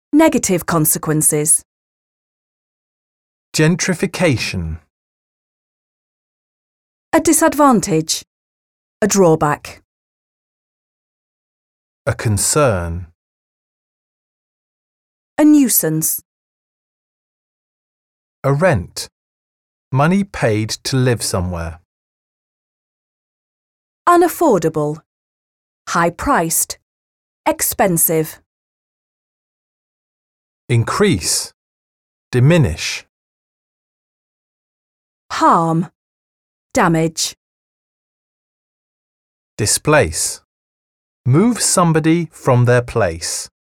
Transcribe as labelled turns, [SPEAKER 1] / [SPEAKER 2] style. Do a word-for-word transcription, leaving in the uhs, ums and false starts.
[SPEAKER 1] Negative consequences.
[SPEAKER 2] Gentrification.
[SPEAKER 1] A disadvantage. A drawback.
[SPEAKER 2] A concern.
[SPEAKER 1] A nuisance.
[SPEAKER 2] A rent. Money paid to live somewhere.
[SPEAKER 1] Unaffordable. High-priced. Expensive.
[SPEAKER 2] Increase. Diminish.
[SPEAKER 1] Harm. Damage.
[SPEAKER 2] Displace. Move somebody from their place.